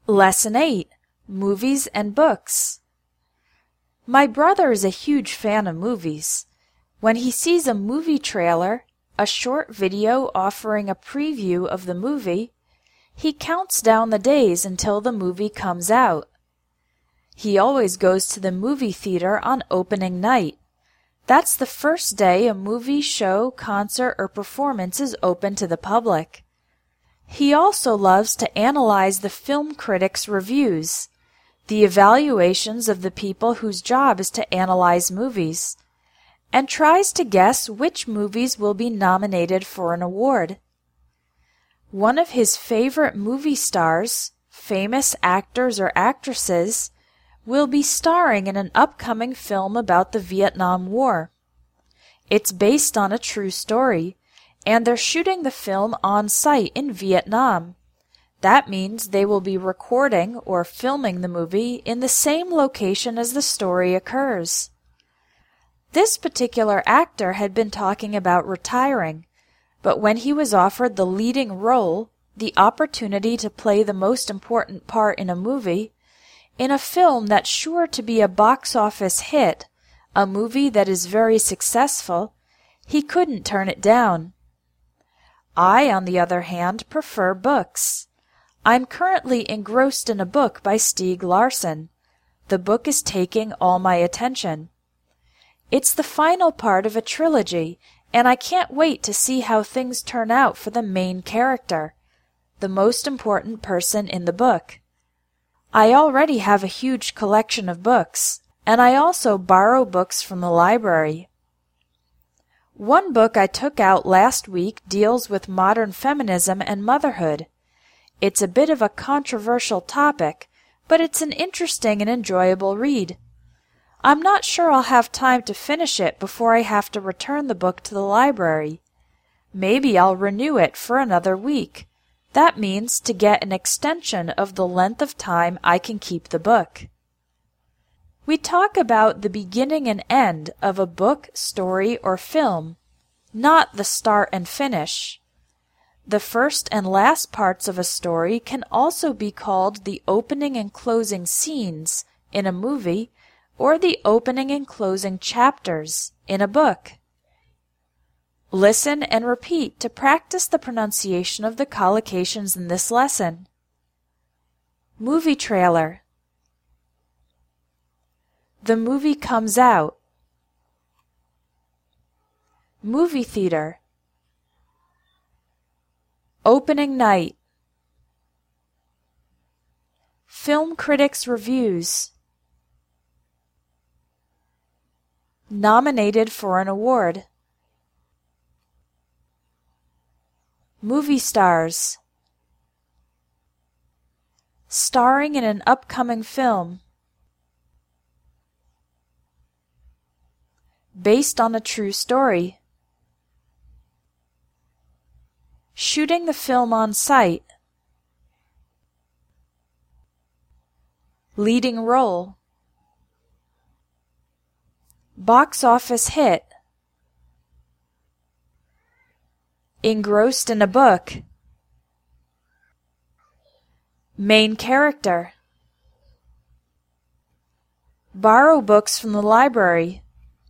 Lesson 8. Movies and Books. My brother is a huge fan of movies. When he sees a movie trailer, a short video offering a preview of the movie, he counts down the days until the movie comes out. He always goes to the movie theater on opening night. That's the first day a movie, show, concert, or performance is open to the public. He also loves to analyze the film critics' reviews, the evaluations of the people whose job is to analyze movies, and tries to guess which movies will be nominated for an award. One of his favorite movie stars, famous actors or actresses, will be starring in an upcoming film about the Vietnam War. It's based on a true story, and they're shooting the film on site in Vietnam. That means they will be recording or filming the movie in the same location as the story occurs. This particular actor had been talking about retiring, but when he was offered the leading role, the opportunity to play the most important part in a movie, in a film that's sure to be a box office hit, a movie that is very successful, he couldn't turn it down. I, on the other hand, prefer books. I'm currently engrossed in a book by Stieg Larsson. The book is taking all my attention. It's the final part of a trilogy, and I can't wait to see how things turn out for the main character, the most important person in the book. I already have a huge collection of books, and I also borrow books from the library. One book I took out last week deals with modern feminism and motherhood. It's a bit of a controversial topic, but it's an interesting and enjoyable read. I'm not sure I'll have time to finish it before I have to return the book to the library. Maybe I'll renew it for another week. That means to get an extension of the length of time I can keep the book. We talk about the beginning and end of a book, story, or film, not the start and finish. The first and last parts of a story can also be called the opening and closing scenes in a movie or the opening and closing chapters in a book. Listen and repeat to practice the pronunciation of the collocations in this lesson. Movie trailer. The movie comes out. Movie theater. Opening night. Film critics' reviews. Nominated for an award. Movie stars. Starring in an upcoming film. Based on a true story. Shooting the film on site. Leading role. Box office hit. Engrossed in a book. Main character. Borrow books from the library.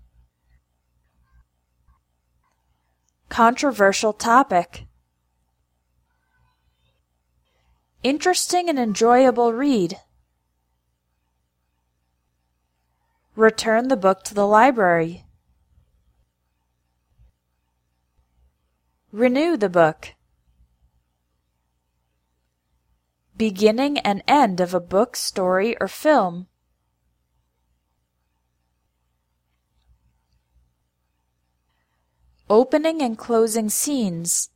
Controversial topic. Interesting and enjoyable read. Return the book to the library. Renew the book. Beginning and end of a book, story, or film. Opening and closing scenes.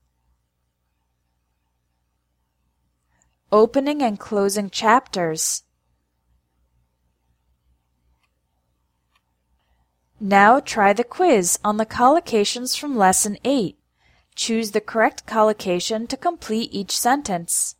Opening and closing chapters. Now try the quiz on the collocations from Lesson 8. Choose the correct collocation to complete each sentence.